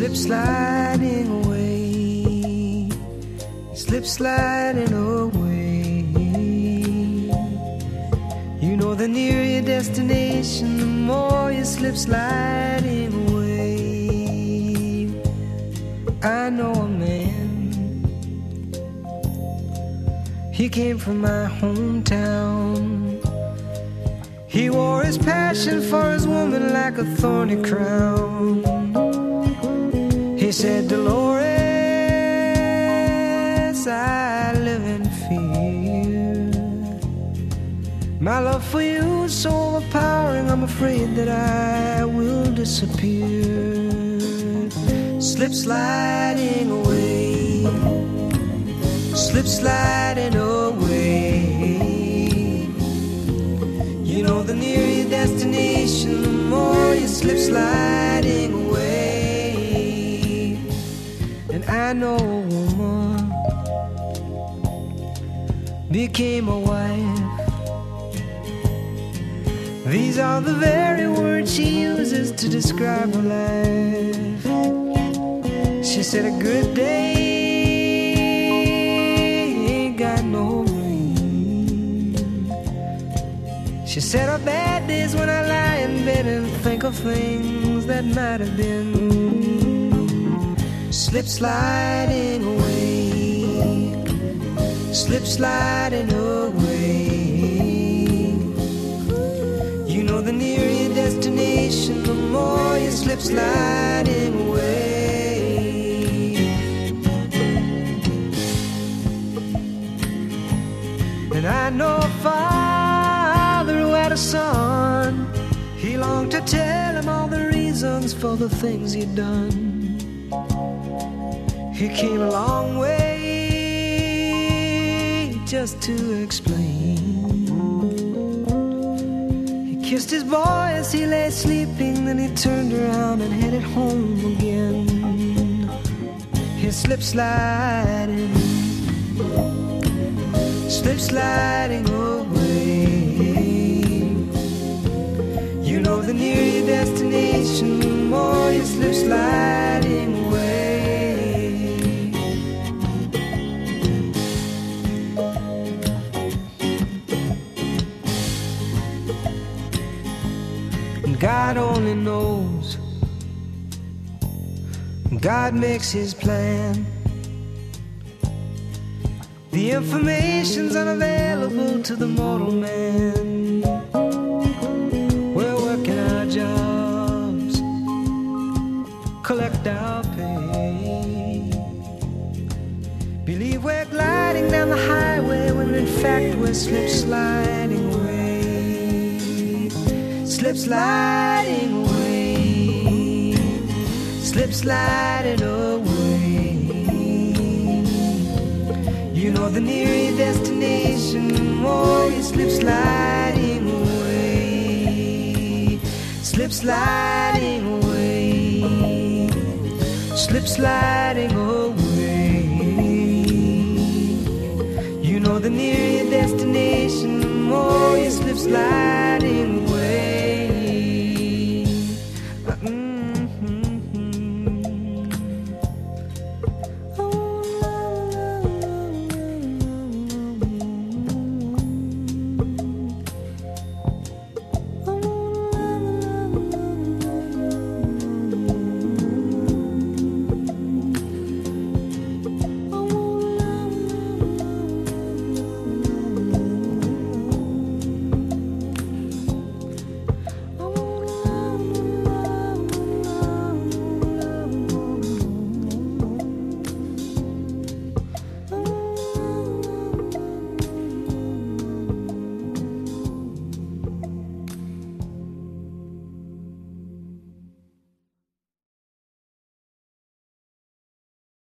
slip sliding away, slip sliding away. You know the nearer your destination, the more you slip sliding away. I know a man, he came from my hometown. He wore his passion for his woman like a thorny crown. He said, Dolores, I live in fear. My love for you is so overpowering, I'm afraid that I will disappear. Slip sliding away, slip sliding away. You know the nearer your destination, the more you slip sliding away. And I know a woman became a wife. These are the very words she uses to describe her life. She said a good day ain't got no rain. She said her bad days when I lie in bed and think of things that might have been. Slip sliding away, slip sliding away. You know the nearer your destination, the more you slip sliding away. And I know a father who had a son. He longed to tell him all the reasons for the things he'd done. He came a long way just to explain. He kissed his boy as he lay sleeping, then he turned around and headed home again. He slip sliding, slip sliding away. You know the nearer your destination, the more you slip sliding away. And God only knows, God makes his plan. The information's unavailable to the mortal man. We're working our jobs, collect our pay. Believe we're gliding down the highway when in fact we're slip sliding away. Slip sliding away, slip sliding away. You know the nearer your destination, the more you slip sliding away. Slip sliding away, slip sliding away. You know the nearer your destination, the more you slip sliding away.